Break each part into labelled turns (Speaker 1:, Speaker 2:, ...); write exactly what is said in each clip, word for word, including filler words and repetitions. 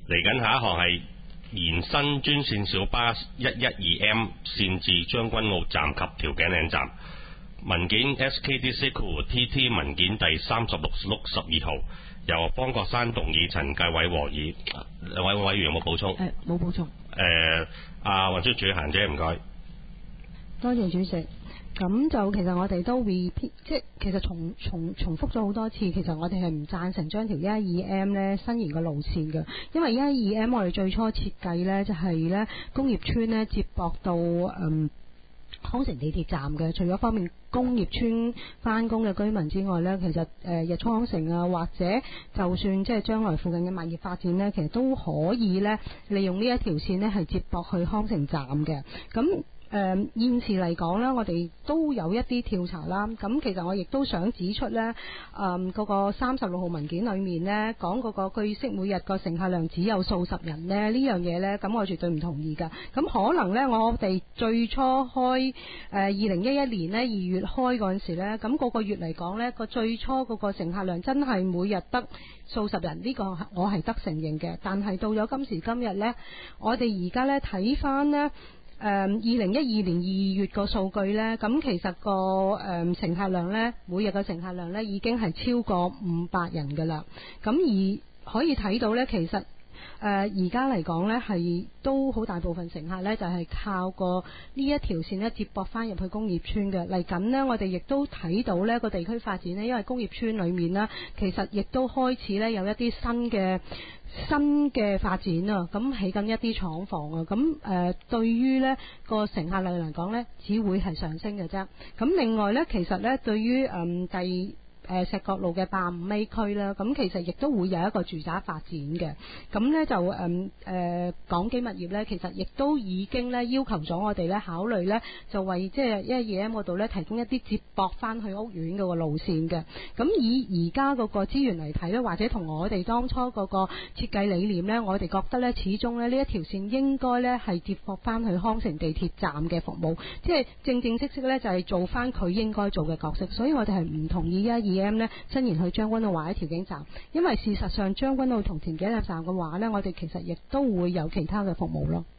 Speaker 1: 嚟緊下一項係延伸專線小巴一一二 M 線至將軍澳站及調景嶺站。文件 S K D C T T 文件第三十六六十二號，由方國珊動議，陳繼偉和議。兩位委員有冇補充？
Speaker 2: 誒，冇補充。
Speaker 1: 誒，阿運輸署嫻姐唔該。
Speaker 2: 多謝主席。咁就其實我哋都 repeat， 即係其實重重重複咗好多次，其實我哋係唔贊成將條一一二 M 咧伸延個路線嘅，因為一一二 M 我哋最初設計咧就係咧工業村咧接駁到嗯康城地鐵站嘅，除咗方便工業村翻工嘅居民之外呢，其實誒、呃、日出康城啊，或者就算即係將來附近嘅物業發展呢，其實都可以呢利用呢一條線呢係接駁去康城站嘅。咁誒、呃、現時嚟講呢，我哋都有一啲調查啦。咁其實我亦都想指出呢，誒、呃、嗰、那個三十六號文件裏面呢，講嗰個據悉每日個乘客量只有數十人呢，呢樣嘢呢，咁我絕對唔同意㗎。咁可能呢，我哋最初開誒二零一一年呢二月開嗰陣時呢，咁、那、個個月嚟講呢，個最初嗰個乘客量真係每日得數十人，呢、這個我係得承認嘅。但係到咗今時今日呢，我哋而家呢睇返呢。誒二零一二年二月個數據呢，咁其實個誒、呃、乘客量呢，每日嘅乘客量呢已經係超過五百人㗎啦。咁而可以睇到呢，其實誒而家嚟講呢，係都好大部分乘客呢，就係、是、靠個呢一條線呢接駁翻入去工業村嘅。嚟緊呢，我哋亦都睇到呢個地區發展呢，因為工業村裡面呢，其實亦都開始呢有一啲新嘅。新嘅發展啊，咁起緊一啲廠房啊，咁誒、呃、對於呢個乘客量嚟講呢，只會係上升嘅啫。咁另外呢，其實呢對於誒、嗯、第誒石角路嘅八五 A 區啦，咁其實亦都會有一個住宅發展嘅。咁呢就誒誒港基物業呢，其實亦都已經呢要求咗我哋呢考慮呢，就為即係一一二 M 嗰度呢提供一啲接駁翻去屋苑嗰個路線嘅。咁以而家嗰個資源嚟睇呢，或者同我哋當初嗰個設計理念呢，我哋覺得呢，始終呢呢一條線應該呢係接駁翻去康城地鐵站嘅服務，即係正正式式呢就係做翻佢應該做嘅角色。所以我哋係唔同意一一二 M 呢伸延去將軍澳或者調景站，因為事實上將軍澳同調景嶺站嘅話呢，我哋其實亦都會有其他嘅服務咯。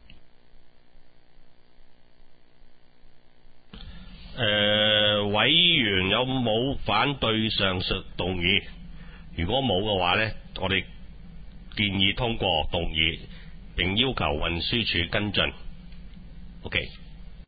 Speaker 1: 誒、呃，委員有冇反對上述動議？如果冇嘅話呢，我哋建議通過動議，並要求運輸署跟進。OK。